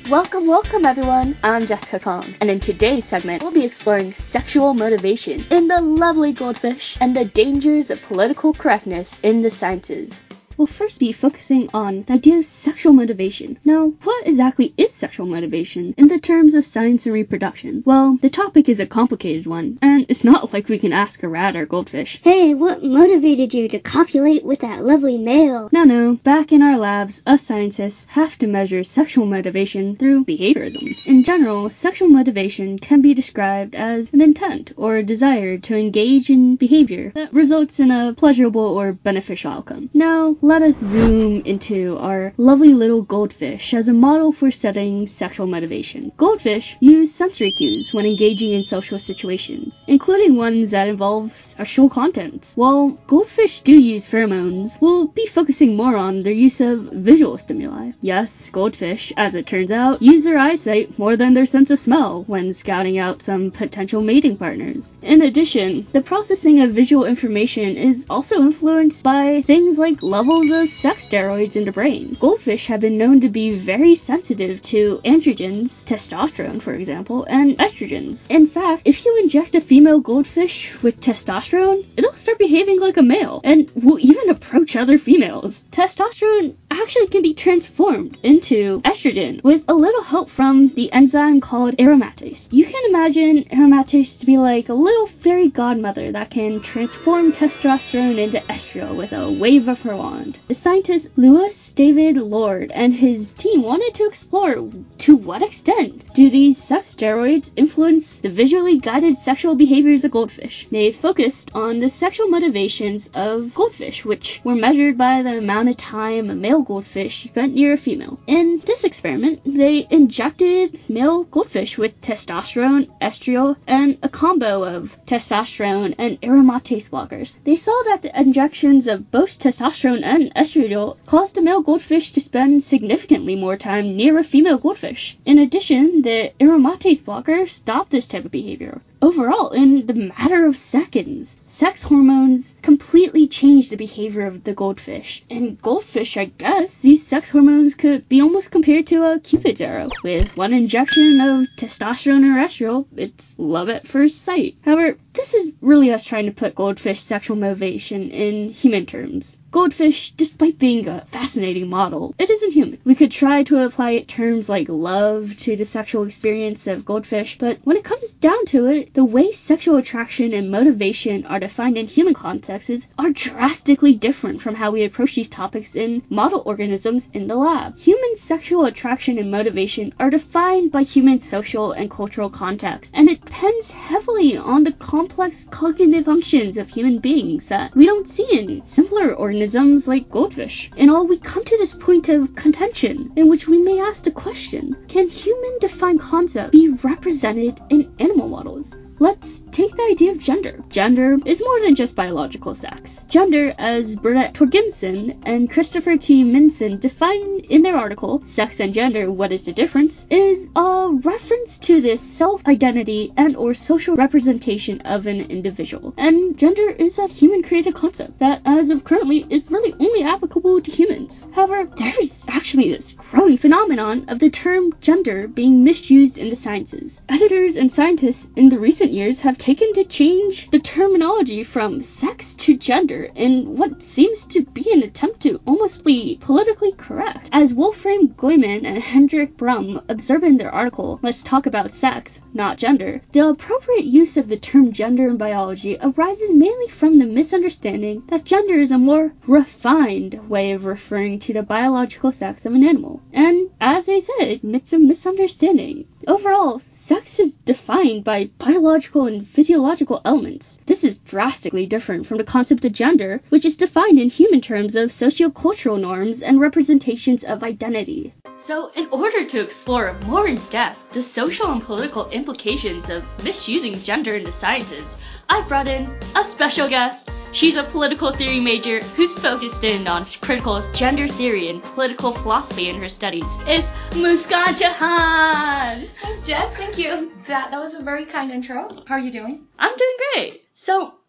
Welcome everyone, I'm Jessica Kong, and in today's segment, we'll be exploring sexual motivation in the lovely goldfish and the dangers of political correctness in the sciences. We'll first be focusing on the idea of sexual motivation. Now, what exactly is sexual motivation in the terms of science and reproduction? Well, the topic is a complicated one, and it's not like we can ask a rat or goldfish, "Hey, what motivated you to copulate with that lovely male?" No, back in our labs, us scientists have to measure sexual motivation through behaviorisms. In general, sexual motivation can be described as an intent or a desire to engage in behavior that results in a pleasurable or beneficial outcome. Now, let us zoom into our lovely little goldfish as a model for studying sexual motivation. Goldfish use sensory cues when engaging in social situations, including ones that involve sexual contents. While goldfish do use pheromones, we'll be focusing more on their use of visual stimuli. Yes, goldfish, as it turns out, use their eyesight more than their sense of smell when scouting out some potential mating partners. In addition, the processing of visual information is also influenced by things like levels of sex steroids in the brain. Goldfish have been known to be very sensitive to androgens, testosterone for example, and estrogens. In fact, if you inject a female goldfish with testosterone, it'll start behaving like a male and will even approach other females. Testosterone actually can be transformed into estrogen with a little help from the enzyme called aromatase. You can imagine aromatase to be like a little fairy godmother that can transform testosterone into estriol with a wave of her wand. The scientist Lewis David Lord and his team wanted to explore to what extent do these sex steroids influence the visually guided sexual behaviors of goldfish. They focused on the sexual motivations of goldfish, which were measured by the amount of time a male goldfish spent near a female. In this experiment, they injected male goldfish with testosterone, estriol, and a combo of testosterone and aromatase blockers. They saw that the injections of both testosterone and estriol caused a male goldfish to spend significantly more time near a female goldfish. In addition, the aromatase blocker stopped this type of behavior. Overall, in the matter of seconds, sex hormones completely changed the behavior of the goldfish. In goldfish, I guess, these sex hormones could be almost compared to a Cupid's arrow. With one injection of testosterone or estriol, it's love at first sight. However, this is really us trying to put goldfish sexual motivation in human terms. Goldfish, despite being a fascinating model, it isn't human. We could try to apply terms like love to the sexual experience of goldfish, but when it comes down to it, the way sexual attraction and motivation are defined in human contexts are drastically different from how we approach these topics in model organisms in the lab. Human sexual attraction and motivation are defined by human social and cultural context, and it depends heavily on the complex cognitive functions of human beings that we don't see in simpler organisms like goldfish. In all, we come to this point of contention in which we may ask the question, can human-defined concept be represented in animal models? Let's take the idea of gender. Gender is more than just biological sex. Gender, as Burnett Torgimson and Christopher T. Minson define in their article, Sex and Gender, What is the Difference?, is a reference to the self-identity and or social representation of an individual. And gender is a human-created concept that, as of currently, is really only applicable to humans. However, there's actually this growing phenomenon of the term gender being misused in the sciences. Editors and scientists in the recent years have taken to change the terminology from sex to gender in what seems to be an attempt to almost be politically correct. As Wolfram Goyman and Hendrik Brum observe in their article, Let's Talk About Sex, Not Gender, the appropriate use of the term gender in biology arises mainly from the misunderstanding that gender is a more refined way of referring to the biological sex of an animal. And as I said, it's a misunderstanding. Overall, sex is defined by biological and physiological elements. This is drastically different from the concept of gender, which is defined in human terms of sociocultural norms and representations of identity. So, in order to explore more in depth the social and political implications of misusing gender in the sciences, I brought in a special guest. She's a political theory major who's focused in on critical gender theory and political philosophy in her studies. It's Muskan Jahan! Thanks, Jess. Thank you. That was a very kind intro. How are you doing? I'm doing great. So,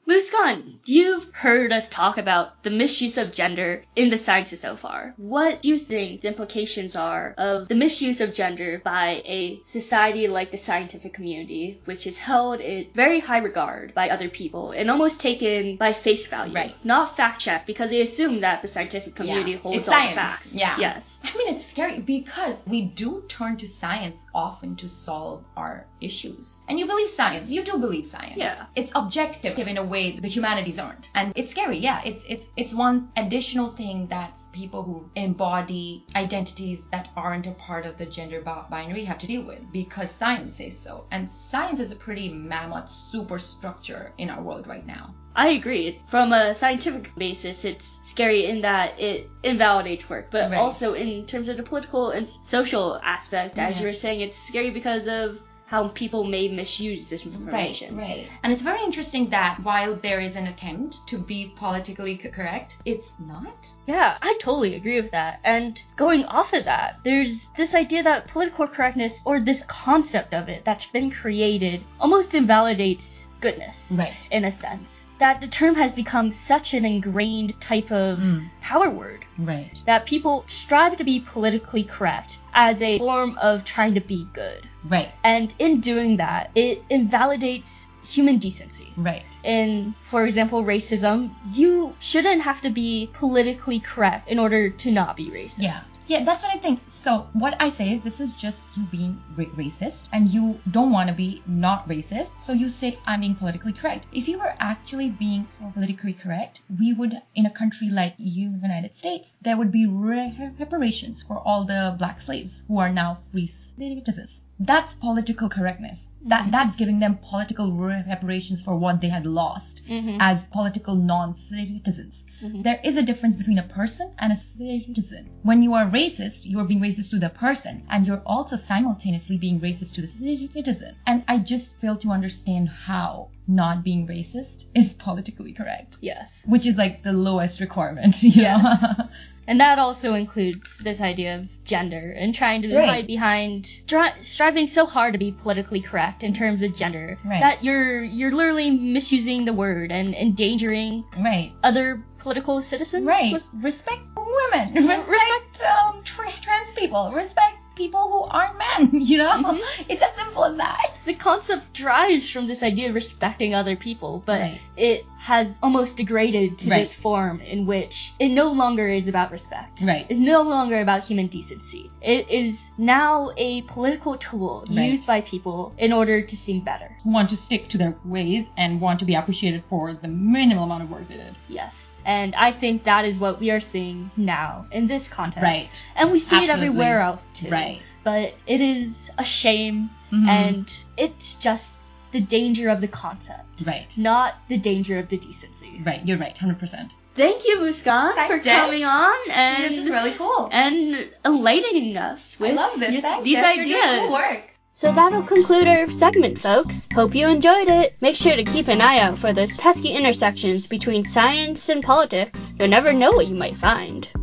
Muskan, you've heard us talk about the misuse of gender in the sciences so far. What do you think the implications are of the misuse of gender by a society like the scientific community, which is held in very high regard by other people and almost taken by face value, Right. not fact-checked, because they assume that the scientific community holds It's all science. the facts. Yeah. Yes. I mean, it's scary because we do turn to science often to solve our issues. And you believe science. You do believe science. Yeah. It's objective in a way the humanities aren't. And it's scary. Yeah. It's one additional thing that people who embody identities that aren't a part of the gender binary have to deal with, because science says so. And science is a pretty mammoth superstructure in our world right now. I agree. From a scientific basis, it's scary in that it invalidates work, but Right. also in terms of the political and social aspect, as Yeah. you were saying, it's scary because of how people may misuse this information. Right. And it's very interesting that while there is an attempt to be politically correct, it's not. Yeah, I totally agree with that. And going off of that, there's this idea that political correctness, or this concept of it that's been created, almost invalidates goodness. Right. In a sense. That the term has become such an ingrained type of power word. Right. That people strive to be politically correct as a form of trying to be good. Right. And in doing that, it invalidates human decency. Right. In, for example, racism, you shouldn't have to be politically correct in order to not be racist. Yeah, that's what I think. So what I say is this is just you being racist, and you don't want to be not racist, so you say I'm being politically correct. If you were actually being politically correct, we would, in a country like United States, there would be reparations for all the black slaves who are now free citizens. That's political correctness. That's giving them political reparations for what they had lost as political non-citizens. There is a difference between a person and a citizen. When you are racist, you are being racist to the person, and you're also simultaneously being racist to the citizen. And I just fail to understand how not being racist is politically correct. Yes. Which is like the lowest requirement, you know? And that also includes this idea of gender and trying to hide behind striving so hard to be politically correct in terms of gender that you're literally misusing the word and endangering other political citizens. Right. Respect women. Respect trans people. Respect people who aren't men, you know? It's as simple as that. The concept derives from this idea of respecting other people, but it has almost degraded to this form in which it no longer is about respect. It's no longer about human decency. It is now a political tool used by people in order to seem better. Who want to stick to their ways and want to be appreciated for the minimal amount of work they did. Yes. And I think that is what we are seeing now in this context. And we see it everywhere else too. But it is a shame, and it's just the danger of the concept. Not the danger of the decency. You're right, 100%. Thank you, Muskan, for coming on. And this is really cool. And enlightening us with these ideas. You're doing cool work. So that'll conclude our segment, folks. Hope you enjoyed it. Make sure to keep an eye out for those pesky intersections between science and politics. You'll never know what you might find.